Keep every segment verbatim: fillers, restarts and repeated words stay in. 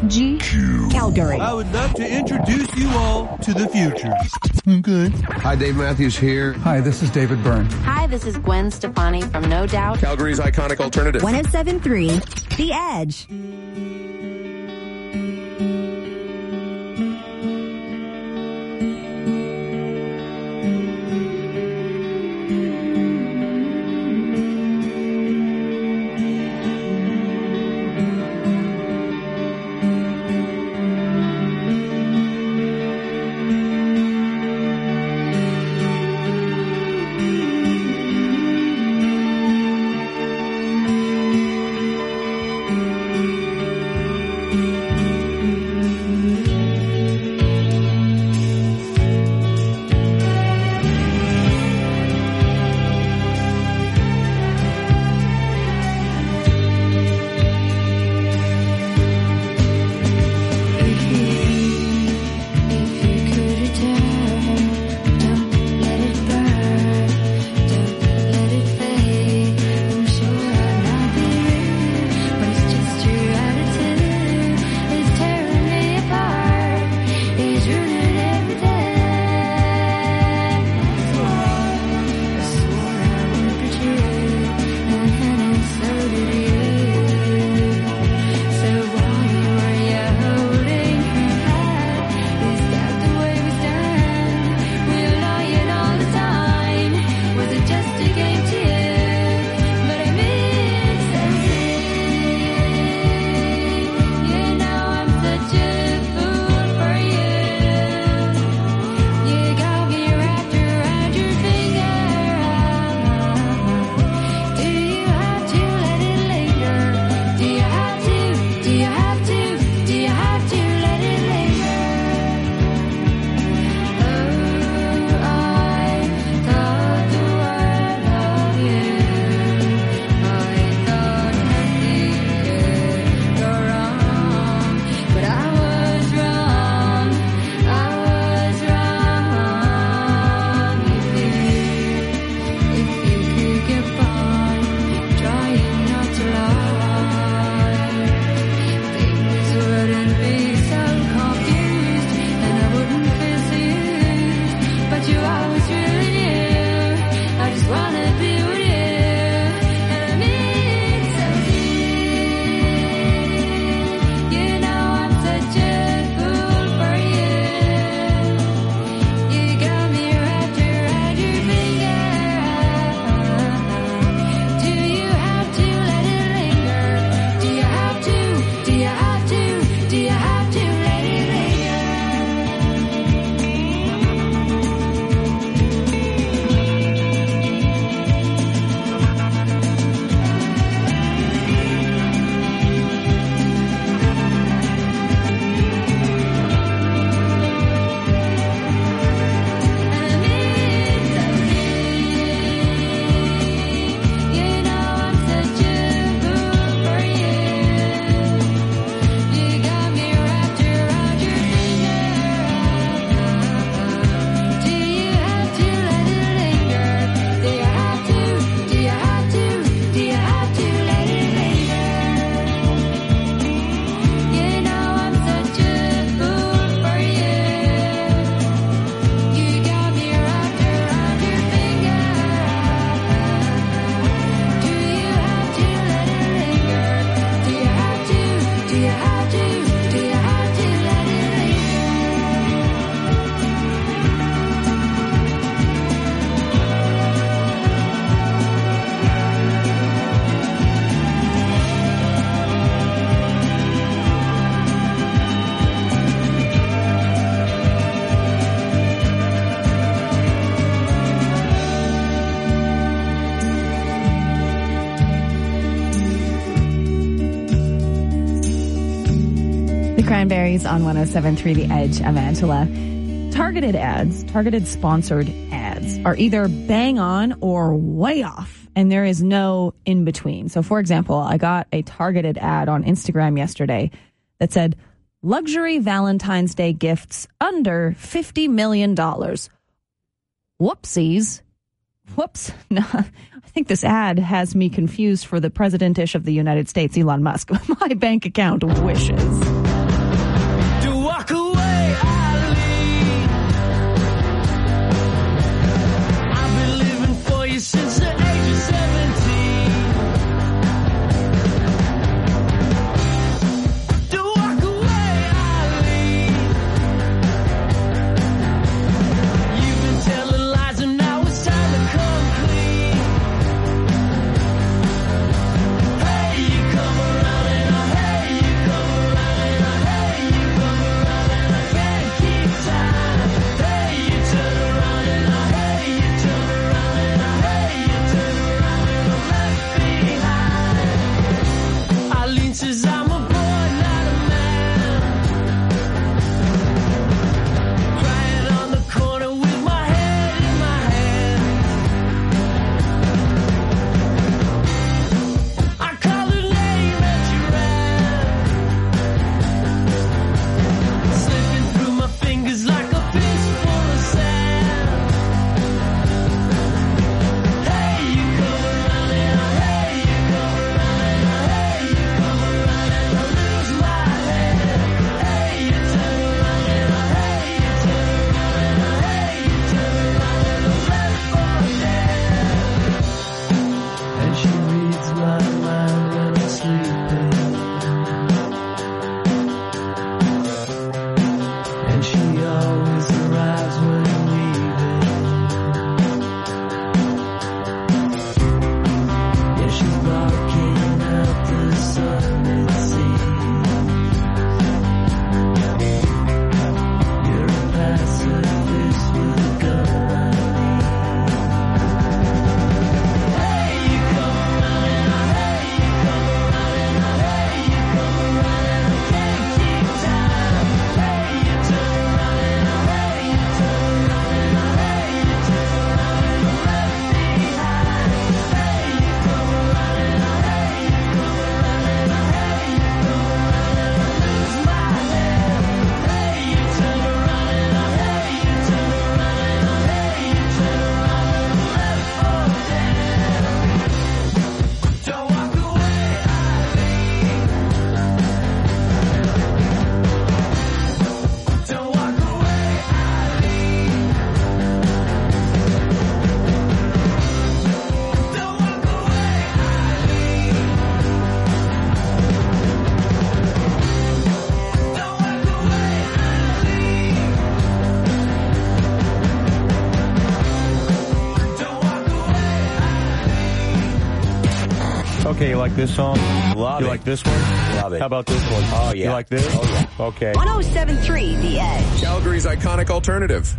G. Q. Calgary. I would love to introduce you all to the future. Good. Hi, Dave Matthews here. Hi, this is David Byrne. Hi, this is Gwen Stefani from No Doubt. Calgary's iconic alternative. one oh seven point three, The Edge. Cranberries on one oh seven point three The Edge. I'm Angela. Targeted ads, targeted sponsored ads are either bang on or way off, and there is no in between. So, for example, I got a targeted ad on Instagram yesterday that said, luxury Valentine's Day gifts under fifty million dollars. Whoopsies. Whoops. No, I think this ad has me confused for the president-ish of the United States, Elon Musk. My bank account wishes. since the age of seventeen. Don't walk away, Eileen. You've been telling lies and now it's time to come clean. Hey, you come around and I, hey, you come around and I, hey, you come around and I can't keep time. Hey, you turn around and I, hey, you turn around and I, hey, you turn around and I'm left behind. Eileen says I'm a boy, not a man. Crying on the corner with my head in my hand. I call the name that you ran, slipping through my fingers like a fistful of sand. Hey, you come around and I, hey, you come around and I, hey, you come around and I lose my head. Hey, you turn around and I, hey, you turn around and I, hey, you turn around and I'm left for dead. And she reads my mind when I'm sleeping. And she always arrives when I'm leaving. Yeah, she's barking at the sun, it seems. You're a pacifist with a gun, Eileen. Hey, you come around and I, hey, you come around and I, hey, you come around and I can't keep time. Hey, you turn around and I, hey, you turn around and I, hey, you turn around and I'm left behind. Hey, you come around and I, hey, you come around and I, hey, you come around and I lose my head. Hey, you turn around and I, hey, you turn around and I, hey, you turn around and I'm left for dead. Don't walk away, Eileen. Don't walk away, Eileen. Don't walk away, Eileen. Don't walk away, Eileen. Don't walk away, Eileen. Okay, you like this song? Love You it. like this one? Love it. How about this one? Oh, yeah. You like this? Oh, yeah. Okay. one oh seven point three The Edge. Calgary's iconic alternative.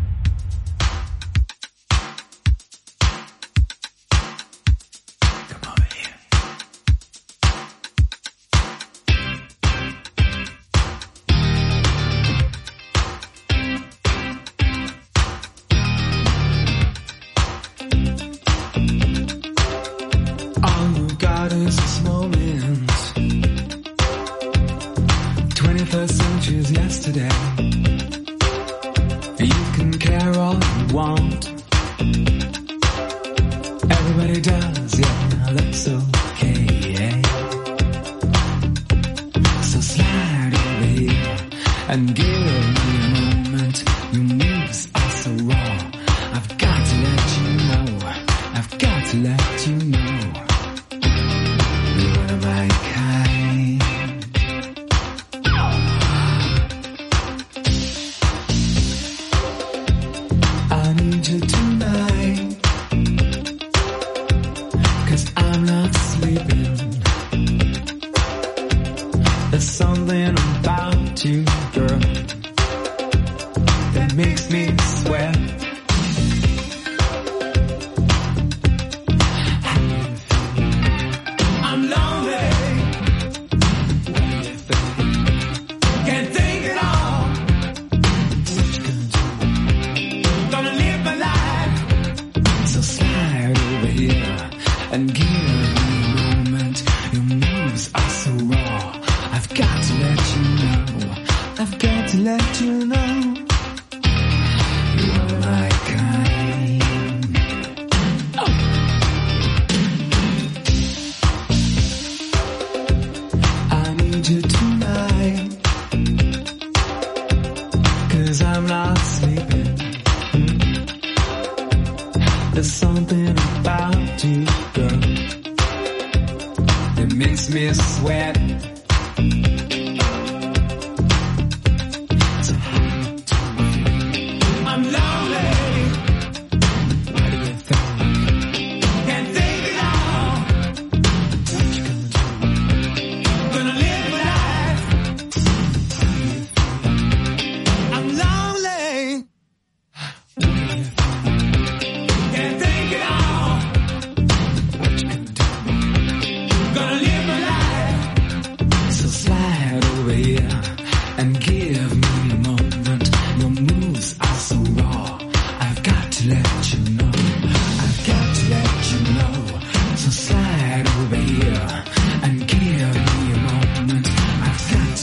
All we've got is this moment. twenty-first century's yesterday. You can care all you want. Everybody does, yeah, that's okay. So slide over here and give me a moment. Your moves are so raw. I've got to let you know. I've got to let you know. You're one of my kind. I need you tonight, 'cause I'm not sleeping. There's something about you, girl, that makes me sweat. I'm lonely. Can't think at all. Gonna live my life. So slide over here and give me a moment. Your moves are so raw. I've got to let you know. I've got to let you know. You are my kind. Oh. I need you tonight, 'cause I'm not sleeping. There's something about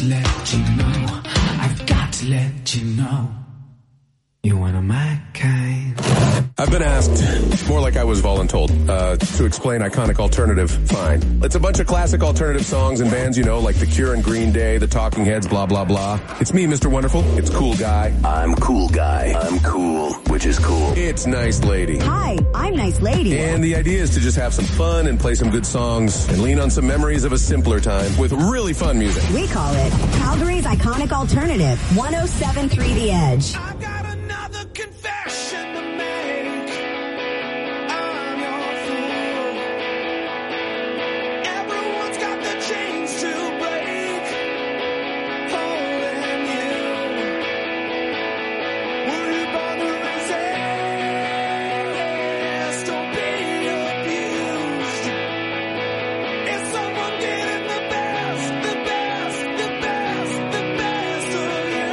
to let you know. I've got to let you know. You're one of my kind. I've been asked, more like I was voluntold, uh, to explain iconic alternative. Fine. It's a bunch of classic alternative songs and bands, you know, like The Cure and Green Day, The Talking Heads, blah, blah, blah. It's me, Mister Wonderful. It's Cool Guy. I'm Cool Guy. I'm cool, which is cool. It's Nice Lady. Hi, I'm Nice Lady. And the idea is to just have some fun and play some good songs and lean on some memories of a simpler time with really fun music. We call it Calgary's Iconic Alternative, one oh seven point three The Edge. I've got another confession to make. I'm your fool. Everyone's got the chains to break. Holding you. Were you born to resist or be abused? Is someone getting the best, the best, the best, the best of you?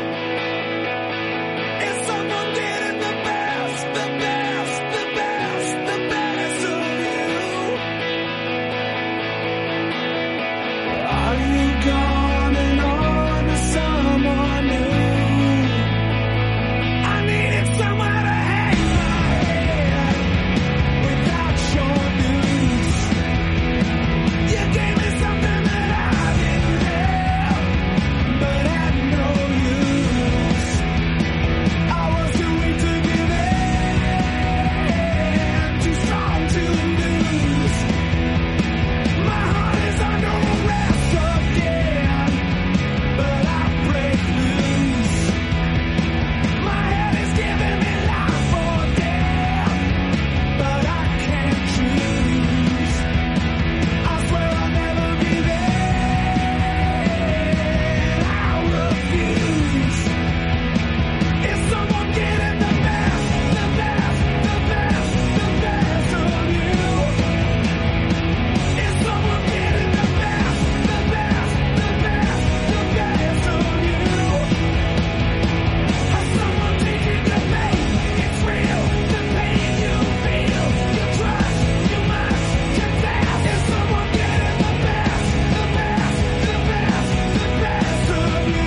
Is someone getting the best, the best, the best, the best of you? Are you gone and on to someone new? I needed somewhere to hang my head without your news. You gave me something that I didn't have, but had no use. I was too weak to give in, too strong to lose. My heart is under arrest again, but I break loose. My head is giving me life or death, but I can't choose. I swear I'll never be there. I refuse. Is someone getting the best, the best, the best, the best of you? Is someone getting the best, the best, the best, the best of you? Has someone taken the pain? It's real, the pain you feel. You trust, you must confess. Is someone getting the best, the best, the best, the best of you?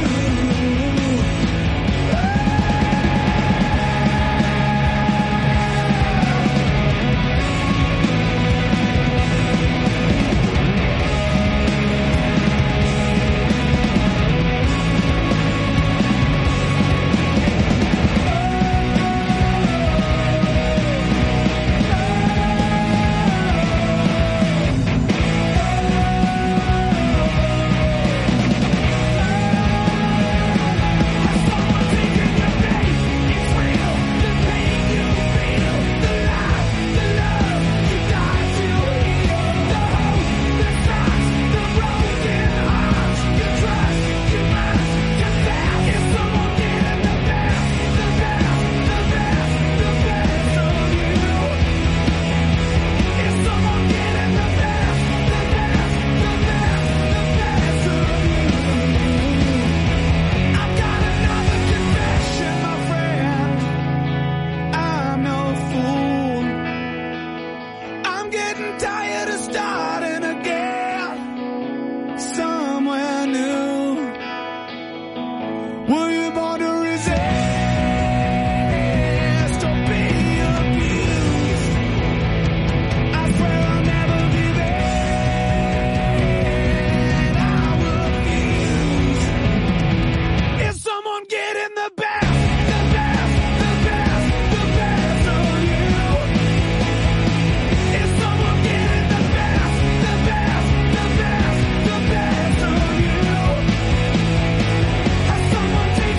I've got another confession, my friend. I'm no fool. I'm getting tired of starting again somewhere new. Were you born to resist or be abused? I swear I'll never be there. I refuse. Is someone getting the best, the best, the best, the best of you? Is someone getting the best, the best, the best, the best of you? Has someone taken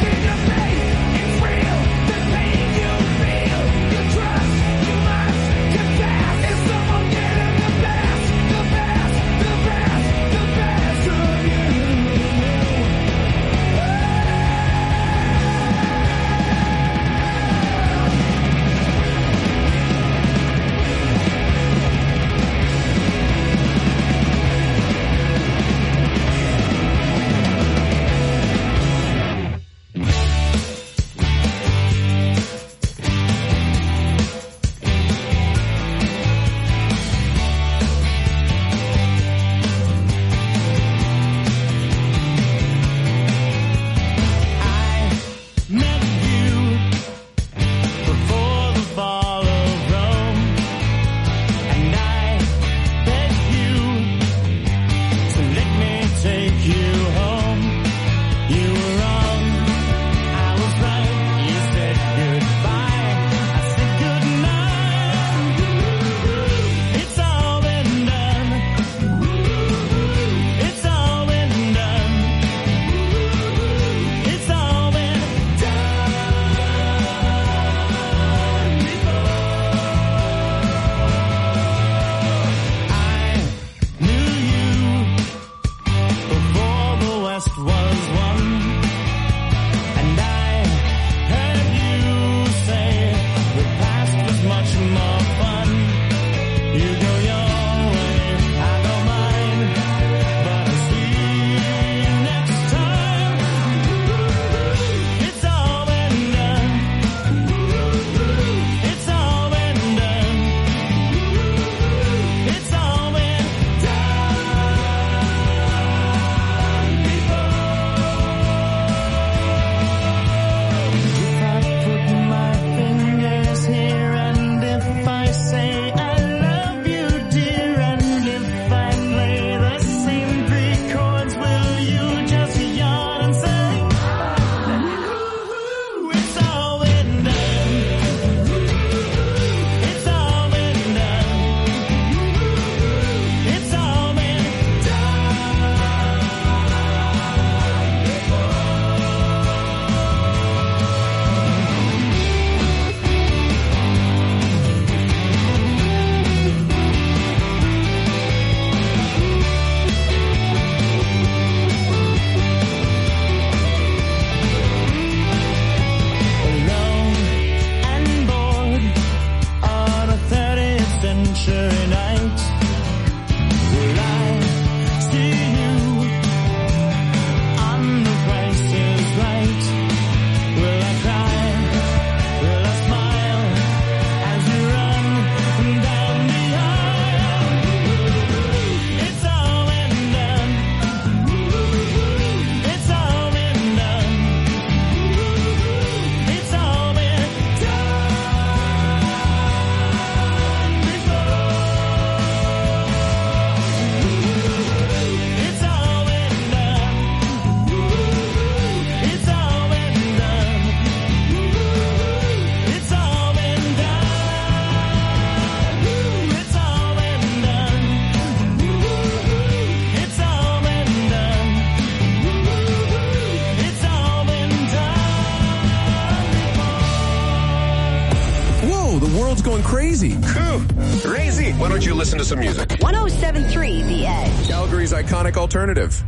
going crazy. Crazy. Why don't you listen to some music? one oh seven point three The Edge. Calgary's iconic alternative.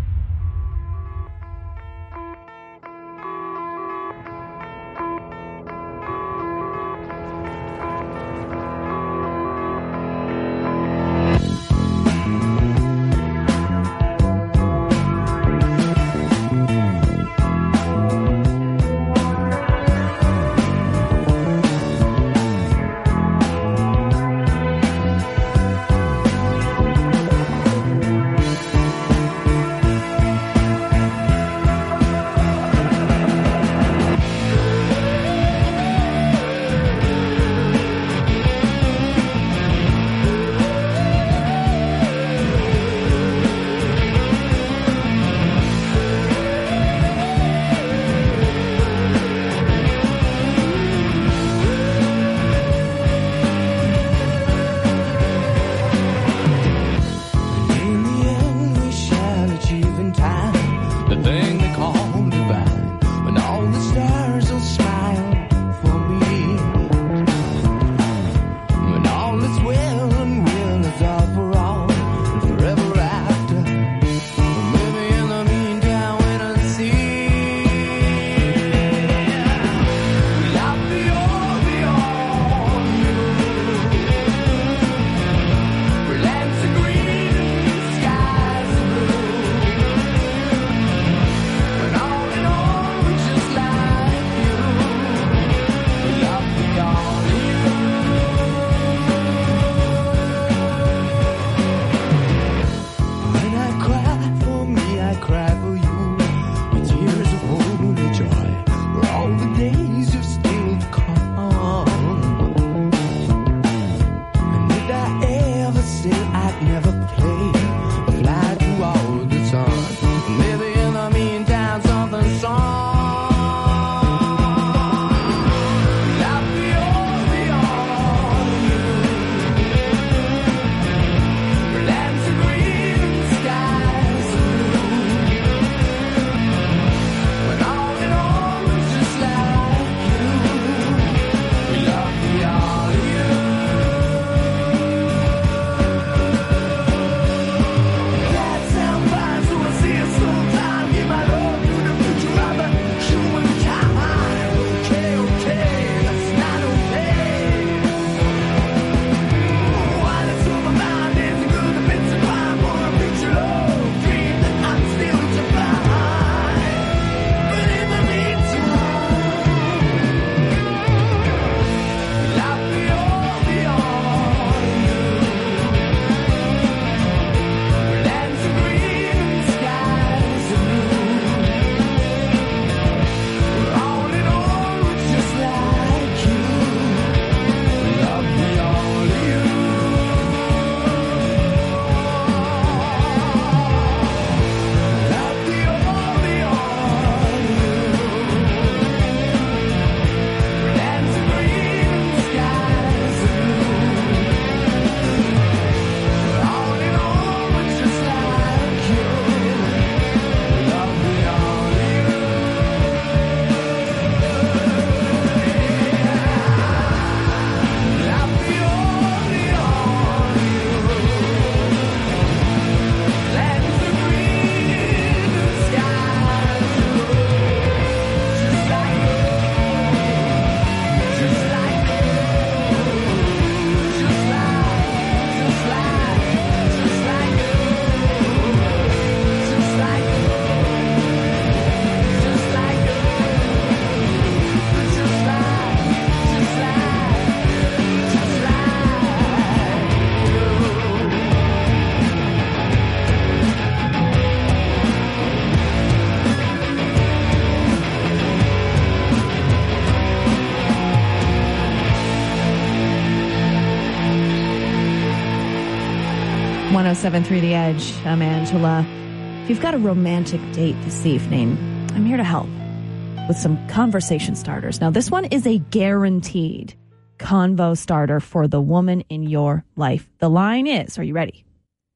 one oh seven point three The Edge. I'm Angela. If you've got a romantic date this evening, I'm here to help with some conversation starters. Now, this one is a guaranteed convo starter for the woman in your life. The line is, are you ready?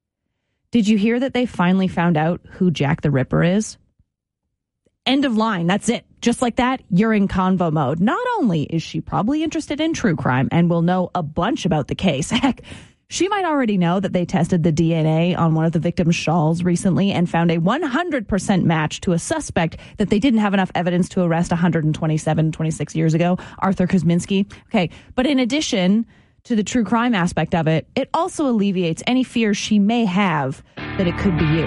Did you hear that they finally found out who Jack the Ripper is? End of line. That's it. Just like that, you're in convo mode. Not only is she probably interested in true crime and will know a bunch about the case, heck, she might already know that they tested the D N A on one of the victim's shawls recently and found a one hundred percent match to a suspect that they didn't have enough evidence to arrest one hundred twenty-seven, twenty-six years ago, Arthur Kuzminski. Okay, but in addition to the true crime aspect of it, it also alleviates any fears she may have that it could be you.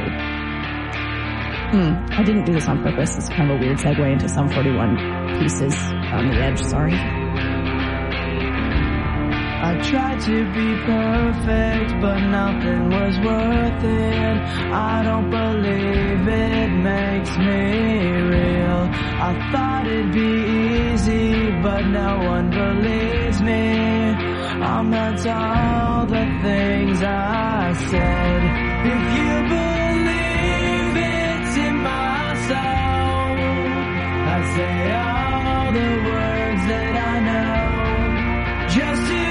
Hmm, I didn't do this on purpose. It's kind of a weird segue into some forty-one pieces on the edge, sorry. I tried to be perfect, but nothing was worth it. I don't believe it makes me real. I thought it'd be easy, but no one believes me. I'm not all the things I said. If you believe it's in my soul, I say all the words that I know, just to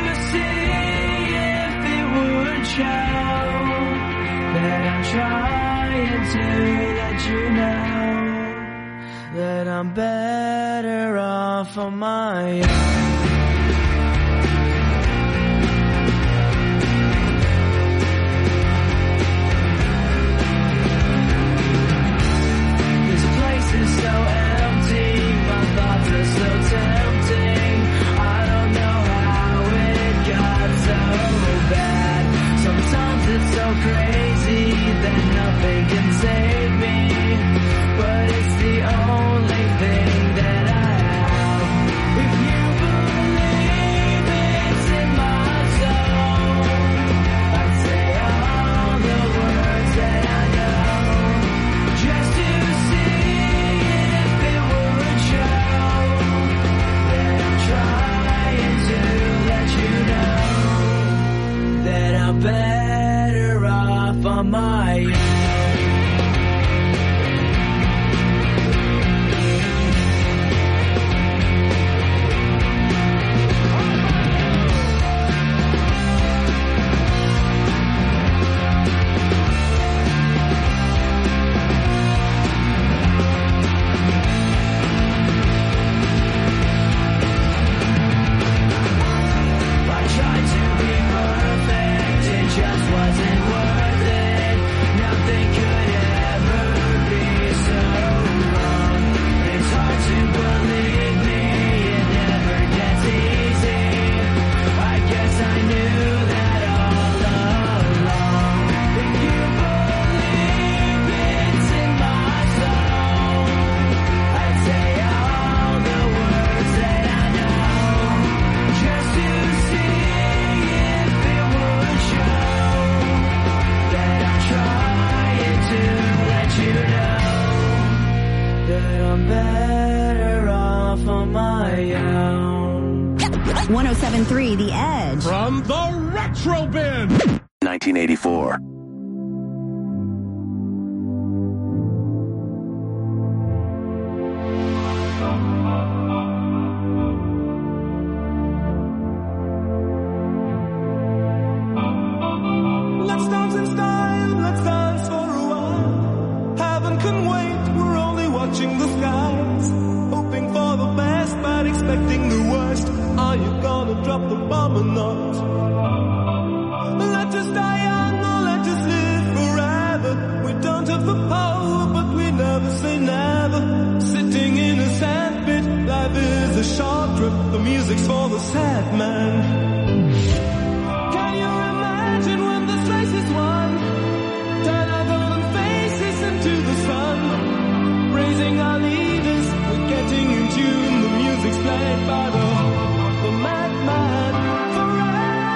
show that I'm trying to let you know that I'm better off on my own. This place is so empty, my thoughts are so tempting. I don't know how it got so bad. Sometimes it's so crazy that nothing can save me, but it's the only thing that I have. If you believe it's in my soul, I'd say all the words that I know, just to see if it would show that I'm trying to let you know that I'm better off on my own. I tried to be perfect, it just wasn't worth it. Nothing could ever be so wrong. It's hard to believe me, it never gets easy. I guess I knew that all along. If you believe it's in my soul, I'd say all the words that I know, just to see if it would show that I'm trying to let you know that I'm better off on my own. one oh seven point three The Edge. From the Retro Bin. nineteen eighty-four. Let's dance in style, let's dance for a while. Heaven can wait, we're only watching the skies. Hoping for the best, but expecting the worst. Are you gonna drop the bomb or not? Let us die young or let us live forever. We don't have the power, but we never say never. Sitting in a sandpit, life is a short trip. The music's for the sad man. Can you imagine when this race is won? Turn our golden faces into the sun. Praising our leaders, we're getting in tune. The music's played by the, the madman. Forever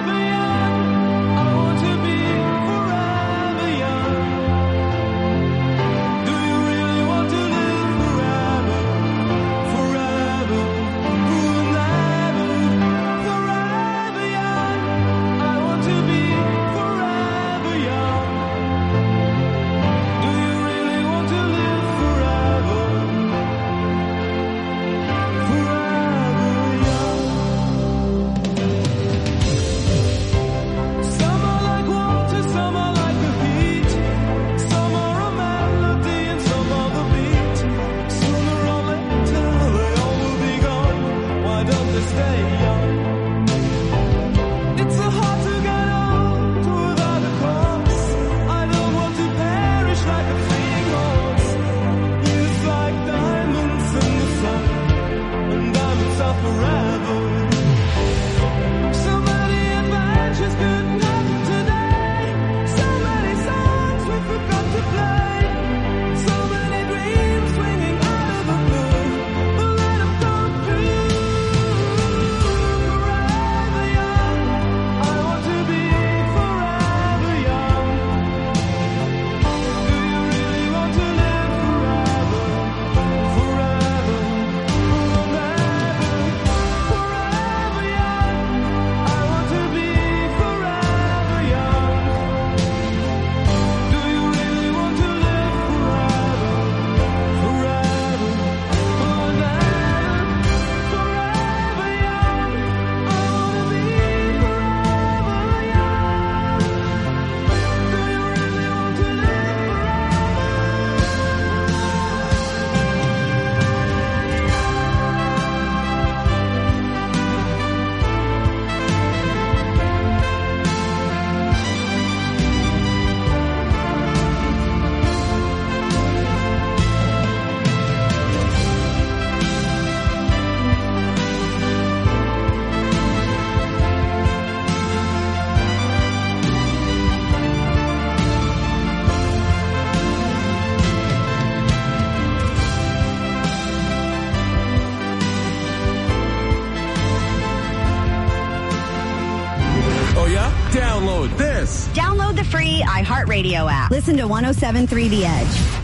the free iHeartRadio app. Listen to one oh seven point three The Edge.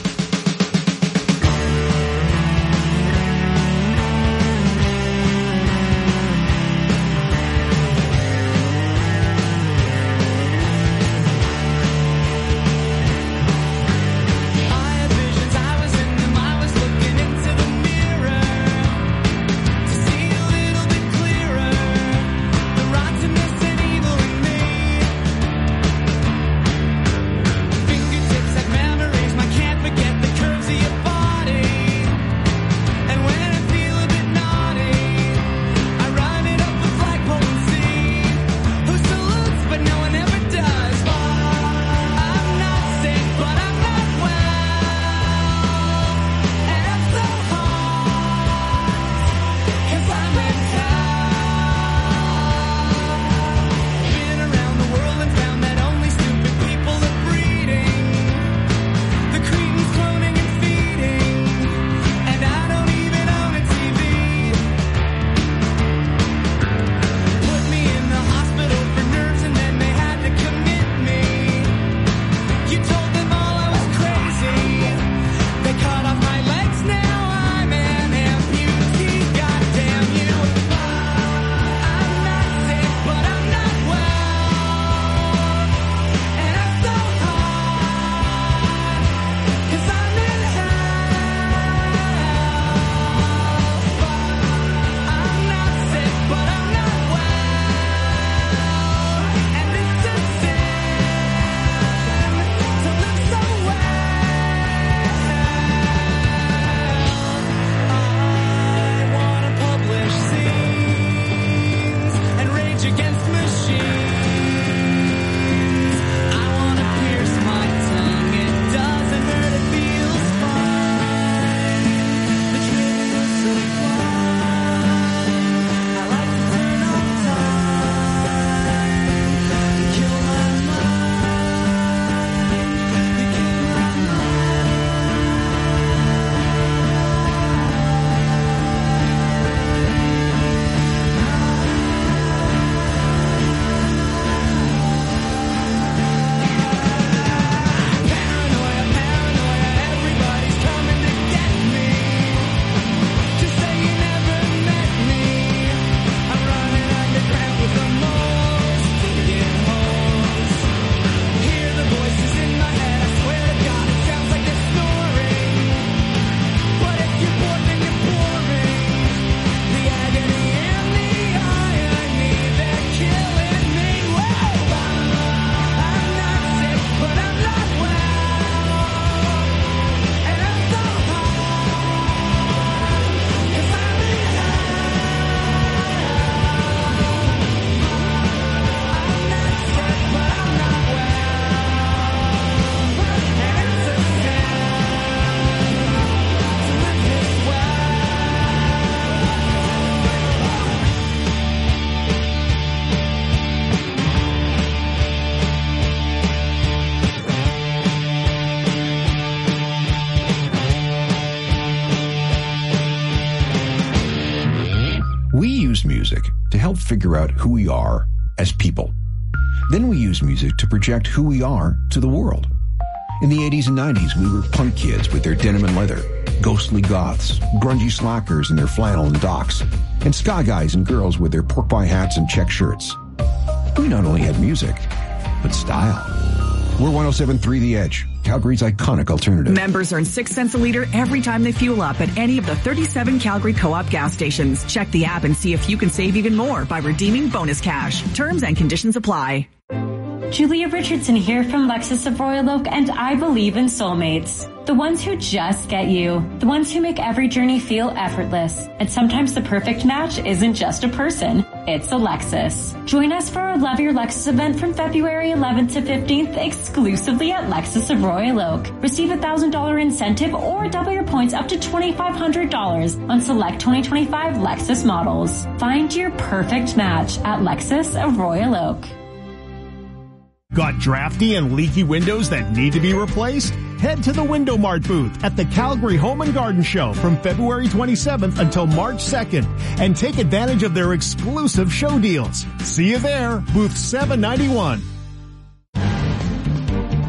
We use music to help figure out who we are as people. Then we use music to project who we are to the world. In the eighties and nineties, we were punk kids with their denim and leather, ghostly goths, grungy slackers in their flannel and docks, and ska guys and girls with their pork pie hats and check shirts. We not only had music, but style. We're one oh seven point three The Edge, Calgary's iconic alternative. Members earn six cents a liter every time they fuel up at any of the thirty-seven Calgary Co-op gas stations. Check the app and see if you can save even more by redeeming bonus cash. Terms and conditions apply. Julia Richardson here from Lexus of Royal Oak, and I believe in soulmates. The ones who just get you. The ones who make every journey feel effortless. And sometimes the perfect match isn't just a person, it's a Lexus. Join us for our Love Your Lexus event from February eleventh to fifteenth exclusively at Lexus of Royal Oak. Receive a one thousand dollars incentive or double your points up to twenty-five hundred dollars on select twenty twenty-five Lexus models. Find your perfect match at Lexus of Royal Oak. Got drafty and leaky windows that need to be replaced? Head to the Window Mart booth at the Calgary Home and Garden Show from February twenty-seventh until March second and take advantage of their exclusive show deals. See you there, booth seven ninety-one.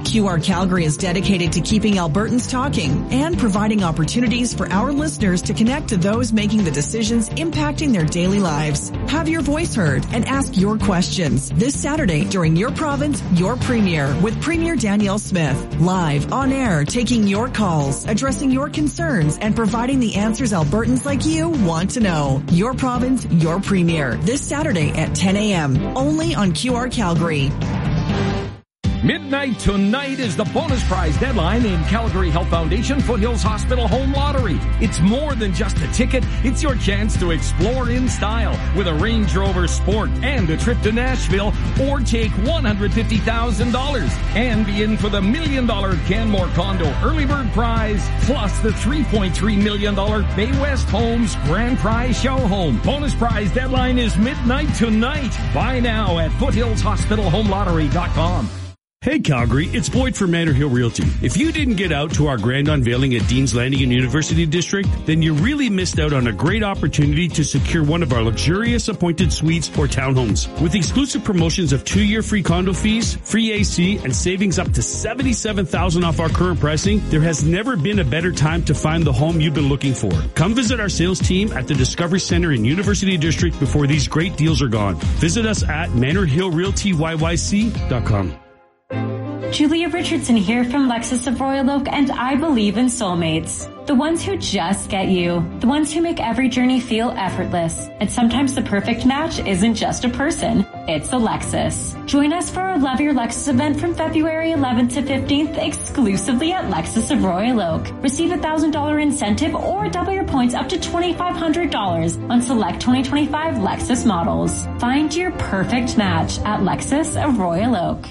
Q R Calgary is dedicated to keeping Albertans talking and providing opportunities for our listeners to connect to those making the decisions impacting their daily lives. Have your voice heard and ask your questions this Saturday during Your Province, Your Premier with Premier Danielle Smith. Live, on air, taking your calls, addressing your concerns, and providing the answers Albertans like you want to know. Your Province, Your Premier. This Saturday at ten a.m. Only on Q R Calgary. Midnight tonight is the bonus prize deadline in Calgary Health Foundation Foothills Hospital Home Lottery. It's more than just a ticket. It's your chance to explore in style with a Range Rover Sport and a trip to Nashville, or take one hundred fifty thousand dollars and be in for the million dollar Canmore Condo Early Bird Prize, plus the three point three million dollars Bay West Homes Grand Prize Show Home. Bonus prize deadline is midnight tonight. Buy now at foothills hospital home lottery dot com. Hey Calgary, it's Boyd from Manor Hill Realty. If you didn't get out to our grand unveiling at Dean's Landing in University District, then you really missed out on a great opportunity to secure one of our luxurious appointed suites or townhomes. With exclusive promotions of two-year free condo fees, free A C, and savings up to seventy-seven thousand dollars off our current pricing, there has never been a better time to find the home you've been looking for. Come visit our sales team at the Discovery Center in University District before these great deals are gone. Visit us at manor hill realty y y c dot com. Julia Richardson here from Lexus of Royal Oak, and I believe in soulmates. The ones who just get you. The ones who make every journey feel effortless. And sometimes the perfect match isn't just a person, it's a Lexus. Join us for our Love Your Lexus event from February eleventh to fifteenth exclusively at Lexus of Royal Oak. Receive a one thousand dollars incentive or double your points up to twenty-five hundred dollars on select twenty twenty-five Lexus models. Find your perfect match at Lexus of Royal Oak.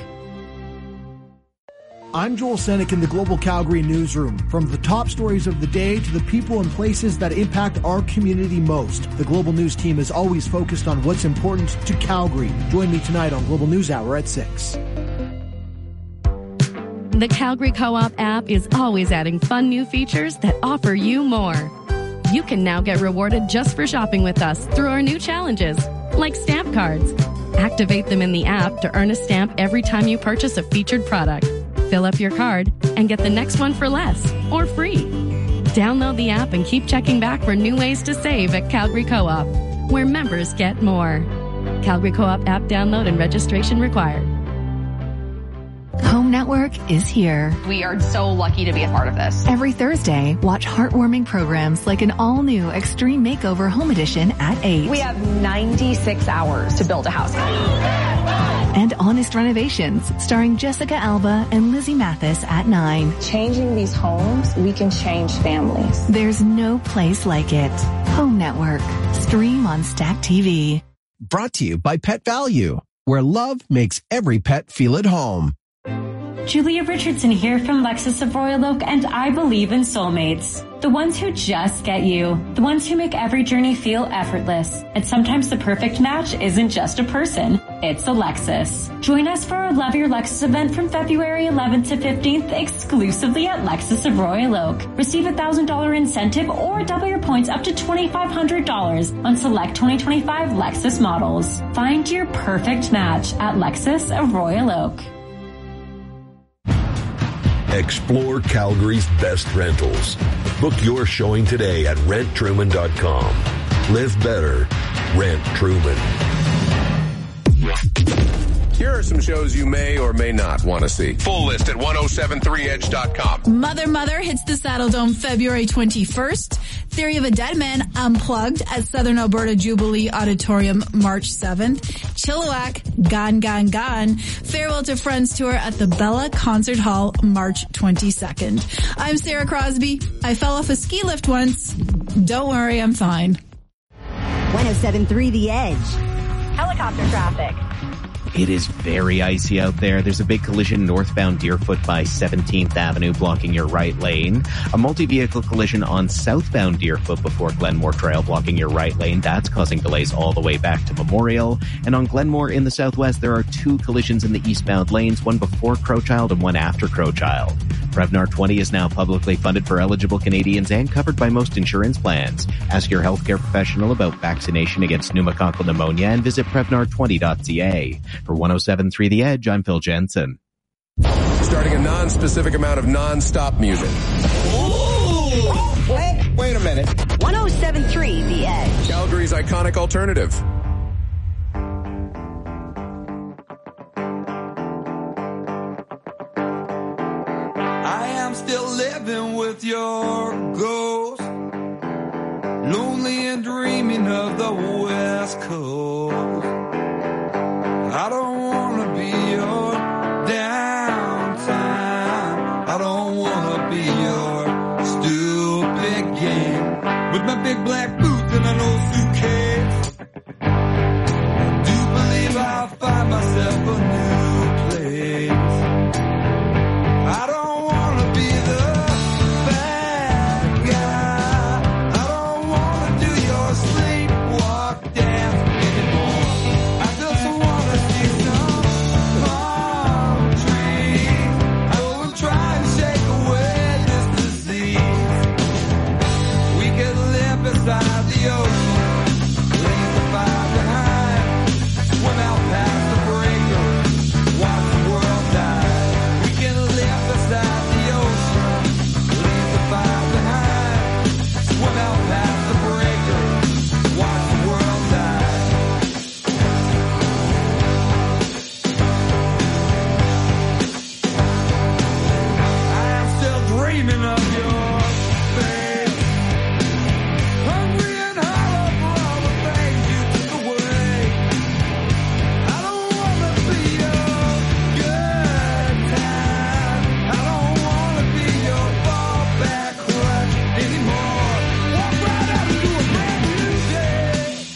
I'm Joel Senek in the Global Calgary Newsroom. From the top stories of the day to the people and places that impact our community most, the Global News team is always focused on what's important to Calgary. Join me tonight on Global News Hour at six. The Calgary Co-op app is always adding fun new features that offer you more. You can now get rewarded just for shopping with us through our new challenges, like stamp cards. Activate them in the app to earn a stamp every time you purchase a featured product. Fill up your card and get the next one for less or free. Download the app and keep checking back for new ways to save at Calgary Co-op, where members get more. Calgary Co-op app download and registration required. Home Network is here. We are so lucky to be a part of this. Every Thursday, watch heartwarming programs like an all-new Extreme Makeover Home Edition at eight. We have ninety-six hours to build a house. And Honest Renovations, starring Jessica Alba and Lizzie Mathis at nine. Changing these homes, we can change families. There's no place like it. Home Network. Stream on Stack T V. Brought to you by Pet Value, where love makes every pet feel at home. Julia Richardson here from Lexus of Royal Oak, and I believe in soulmates. The ones who just get you. The ones who make every journey feel effortless. And sometimes the perfect match isn't just a person, it's a Lexus. Join us for our Love Your Lexus event from February eleventh to fifteenth exclusively at Lexus of Royal Oak. Receive a one thousand dollars incentive or double your points up to twenty-five hundred dollars on select twenty twenty-five Lexus models. Find your perfect match at Lexus of Royal Oak. Explore Calgary's best rentals. Book your showing today at rent truman dot com. Live better. Rent Truman. Here are some shows you may or may not want to see. Full list at ten seventy-three edge dot com. Mother Mother hits the Saddle Dome February twenty-first. Theory of a Dead Man Unplugged at Southern Alberta Jubilee Auditorium March seventh. Chilliwack Gone Gone Gone Farewell to Friends Tour at the Bella Concert Hall March twenty-second. I'm Sarah Crosby. I fell off a ski lift once. Don't worry, I'm fine. ten seventy-three The Edge. Helicopter traffic. It is very icy out there. There's a big collision northbound Deerfoot by seventeenth Avenue blocking your right lane. A multi-vehicle collision on southbound Deerfoot before Glenmore Trail blocking your right lane. That's causing delays all the way back to Memorial. And on Glenmore in the southwest, there are two collisions in the eastbound lanes, one before Crowchild and one after Crowchild. Prevnar twenty is now publicly funded for eligible Canadians and covered by most insurance plans. Ask your healthcare professional about vaccination against pneumococcal pneumonia and visit prevnar twenty dot c a. For ten seventy-three The Edge, I'm Phil Jensen. starting a non-specific amount of non-stop music. Wait, wait a minute. one oh seven point three The Edge. Calgary's iconic alternative. I am still living with your ghost, lonely and dreaming of the West Coast. I don't want to be your downtime. I don't want to be your stupid game with my big black boots and an old suitcase. I do believe I'll find myself a new place. I don't want to be the bad guy. I don't want to do your sleepwalk dance anymore. I just want to see some palm trees. I will try and shake away this disease. We could live beside the ocean, leave the fire behind, swim out past the breaker, watch the world die. We can live beside the ocean, leave the fire behind, swim out past the breaker, watch the world die. I am still dreaming of your face, hungry and hollow for all the things you took away. I don't wanna be your good time. I don't wanna be your fallback crutch anymore. Walk right out into a brand new day.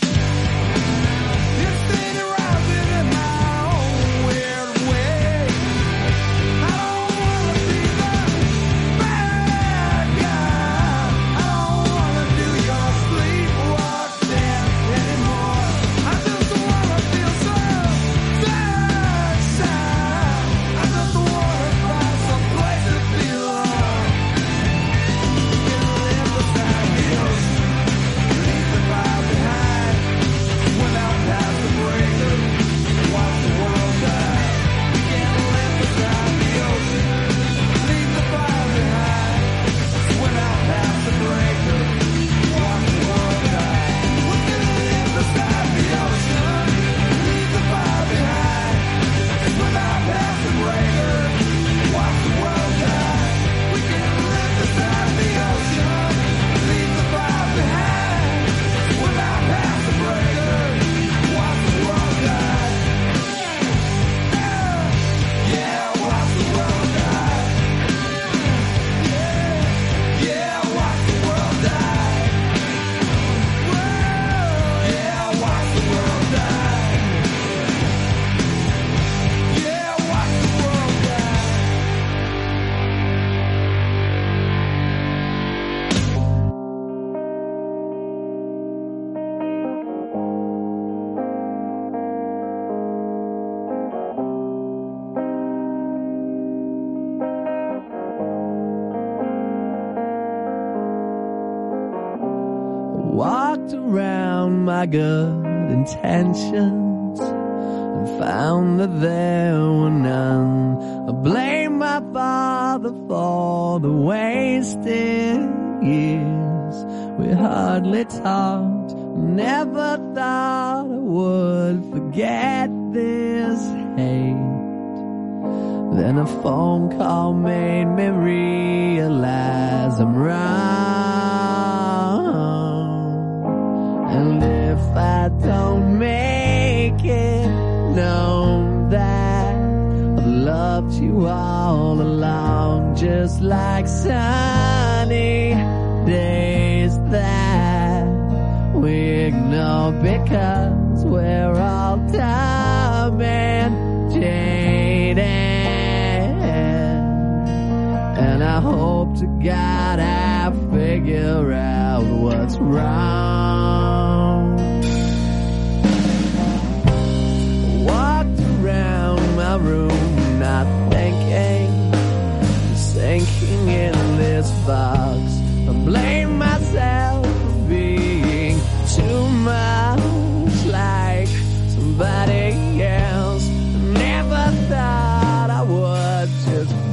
This thing rising in my own weird way. I don't wanna be the bad guy. I don't wanna do your sleepwalk dance anymore. I just wanna feel some sunshine. I just wanna find some place to belong. Can live beside the ocean, leave the fire behind, swim out past the breaker, watch the world die. We can live beside the ocean, leave the fire behind, swim out past the breaker, watch the world die. We can live beside the ocean, leave the fire behind, swim out past the breaker, watch the world die. We can live beside the ocean, leave the fire behind, swim out past the breaker, watch the world die. Yeah, watch the world die. Yeah, yeah, watch the world die. Yeah, watch the world die. Yeah, watch the world die. Walked around my good intentions and found that there were none. I blame my father for the wasted years. We hardly talked, never thought I would forget this hate. Then a phone call made me realize I'm wrong. And if I don't make it known that I've loved you all along, just like sunny days that we ignore because we're all dumb and jaded. And I hope to God I figure out what's wrong. Walked around my room not thinking, sinking in this box. I blame myself for being too much like somebody else. Never thought I would just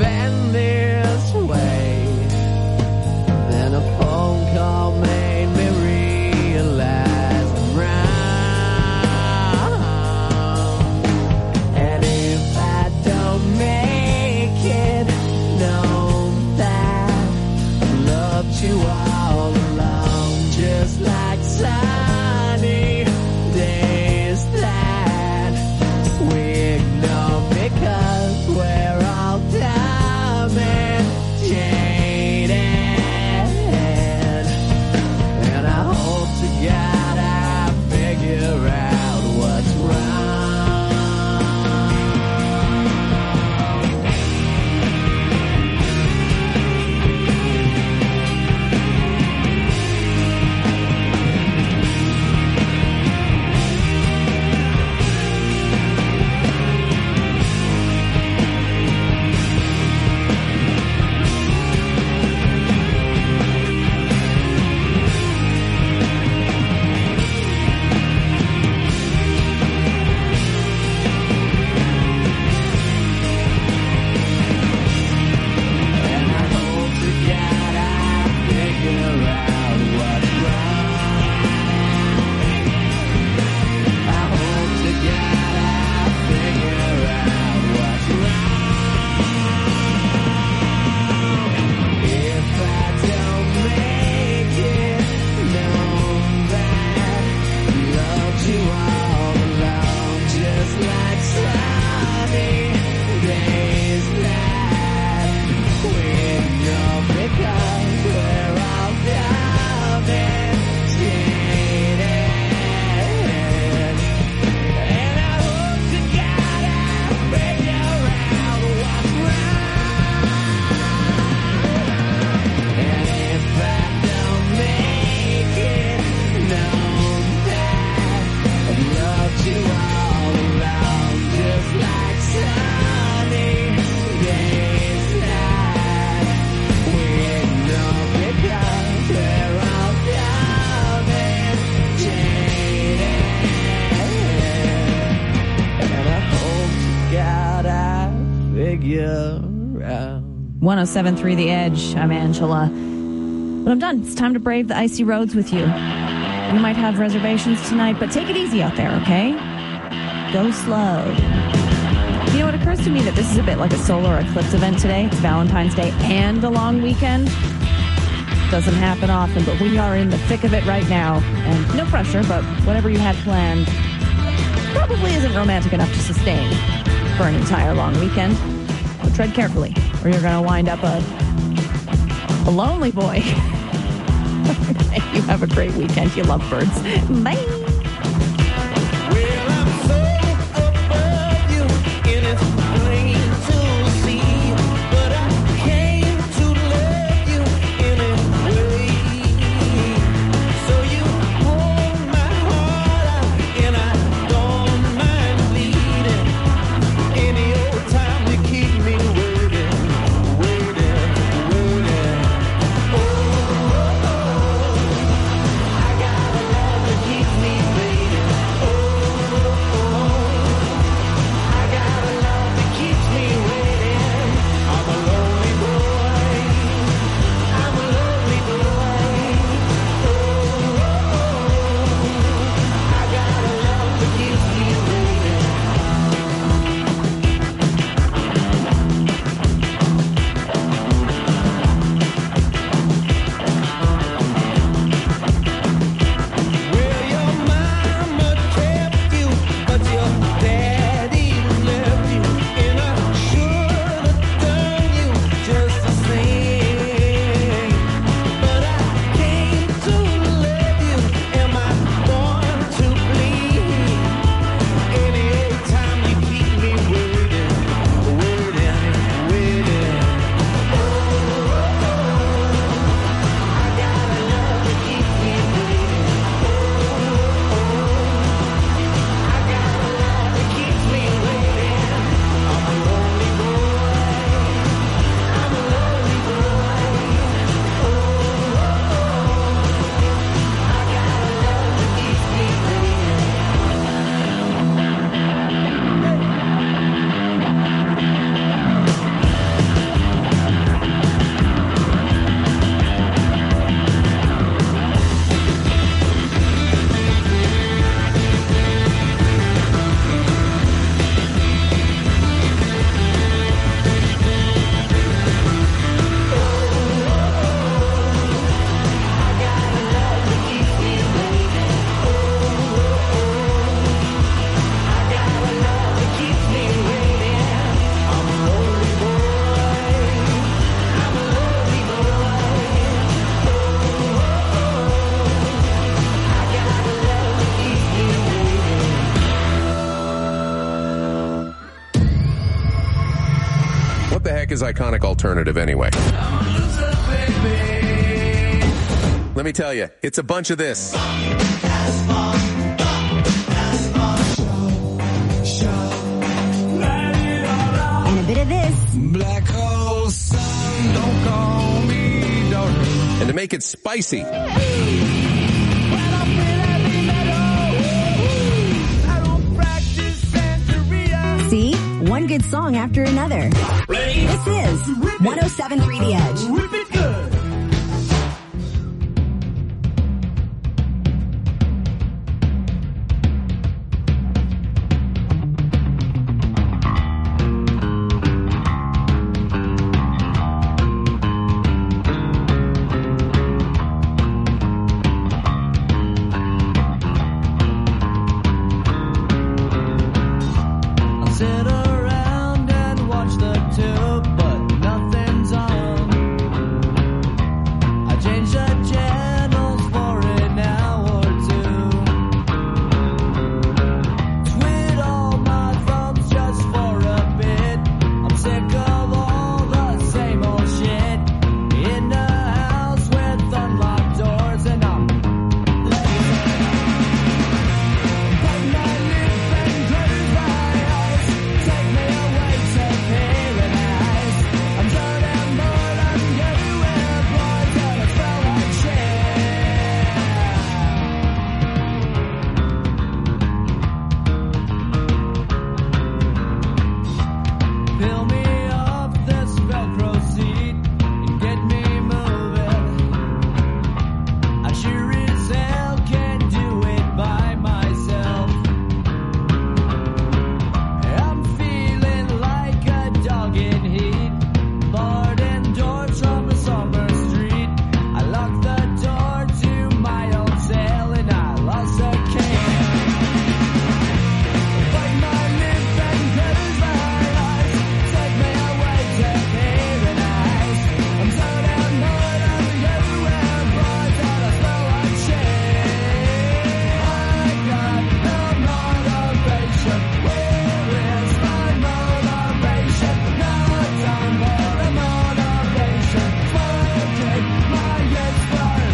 all along, just like sunny days that we ignore because we're all dumb and jaded. And I hope to God I figure out what's wrong. one oh seven point three The Edge. I'm Angela. But I'm done. It's time to brave the icy roads with you. You might have reservations tonight, but take it easy out there, okay? Go slow. You know, it occurs to me that this is a bit like a solar eclipse event today. It's Valentine's Day and a long weekend. Doesn't happen often, but we are in the thick of it right now. And no pressure, but whatever you had planned probably isn't romantic enough to sustain for an entire long weekend. So tread carefully, or you're going to wind up a, a lonely boy. You have a great weekend. You love birds. Bye. Keep me waiting. heck is iconic alternative anyway? Let me tell you, it's a bunch of this. And a bit of this. Black hole sun, don't call me darling. And to make it spicy, See? One good song after another. This is one oh seven point three The Edge. Rip it good. Sit around and watch the tube, but nothing's on. I changed the channels for an hour or two. Tweet all my thumbs just for a bit. I'm sick of all the same old shit. In the house with unlocked doors and I'm lazy. Bite my lip and close my eyes. Take me away to paradise. I'm done and bored, I'm getting where boys and I smell like shit. Fill me up this Velcro seat and get me moving. I sure as hell can't do it by myself. I'm feeling like a dog in heat, barred indoors from the summer street. I locked the door to my own cell and I lost the key. Bite my lip and close my eyes. Take me away to paradise. I'm so damn bored, I'm everywhere, boys, and I smell like shit. I got no motivation. Where is my motivation? No time for the motivation. Smoking my inspiration.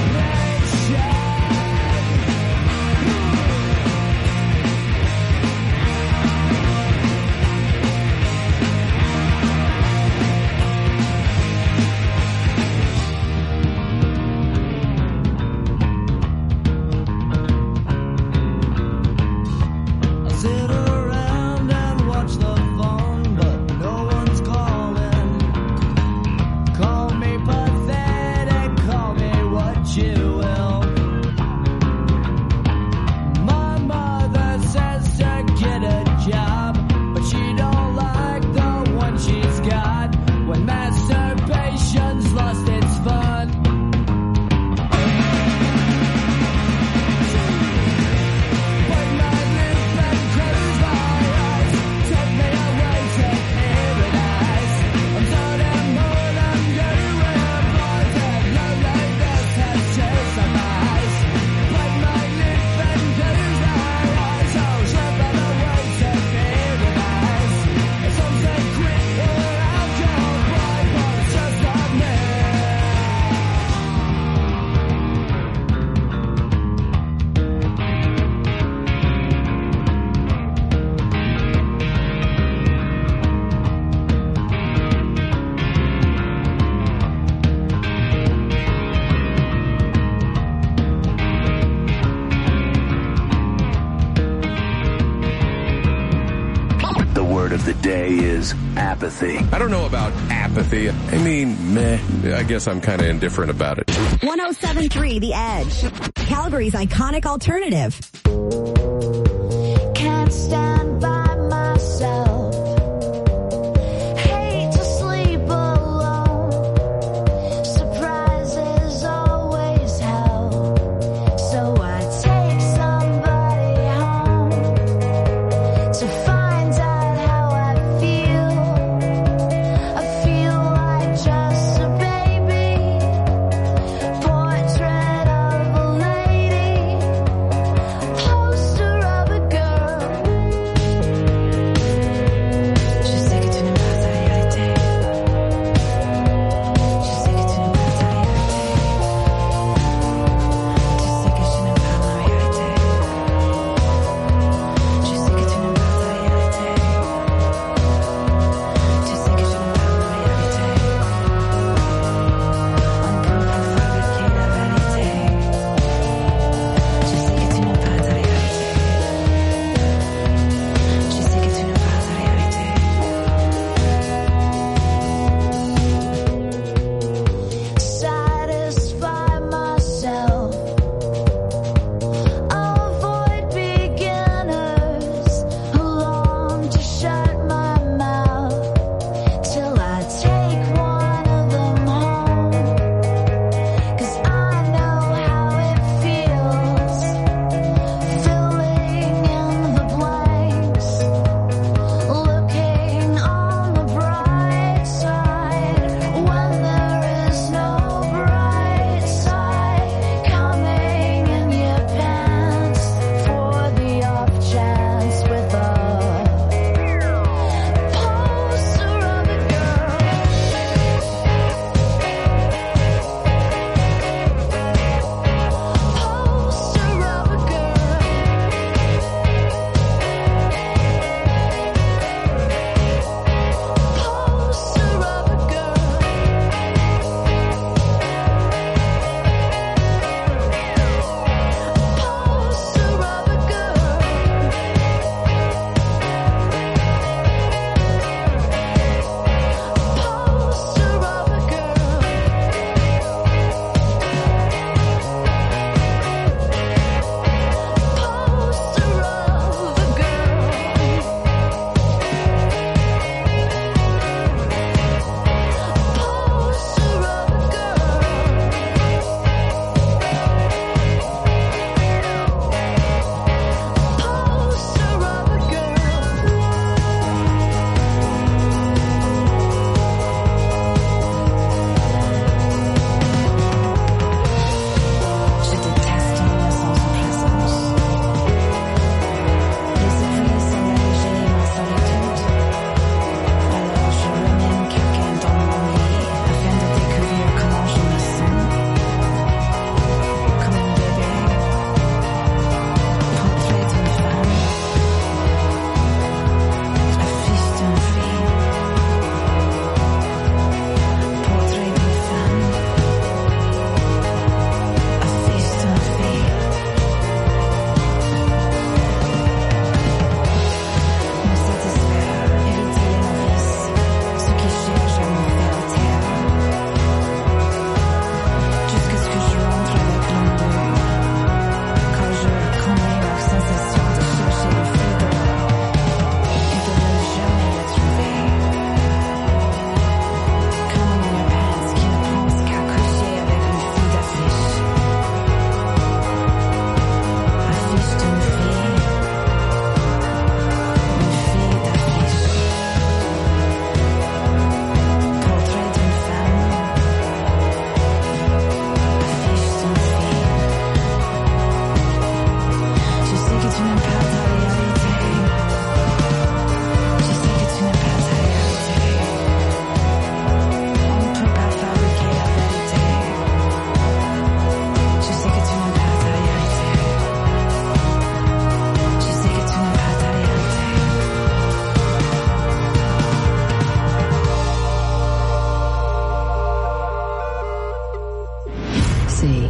I sit around and watch the phone, but no one's calling. Call me pathetic, call me what you will. My mother says to get a job, but she don't like the one she's got. When masturbation's lost its fun. Bite my lip and close my eyes. Take me away to paradise. I'm so damn bored, I'm getting where boys and loneliness has chased my eyes. Bite my lip and close my eyes. Oh, slip on the way to paradise. And some say quit or alcohol, boy, but it's just not me. The word of the day is apathy. I don't know about apathy. I mean, meh. I guess I'm kind of indifferent about it. one oh seven point three The Edge. Calgary's iconic alternative. Can't stand by myself. Hate to sleep alone. Surprises always help. So I take somebody home to find out how I feel. I feel like just a baby. Portrait of a lady. Poster of a girl.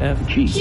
F G.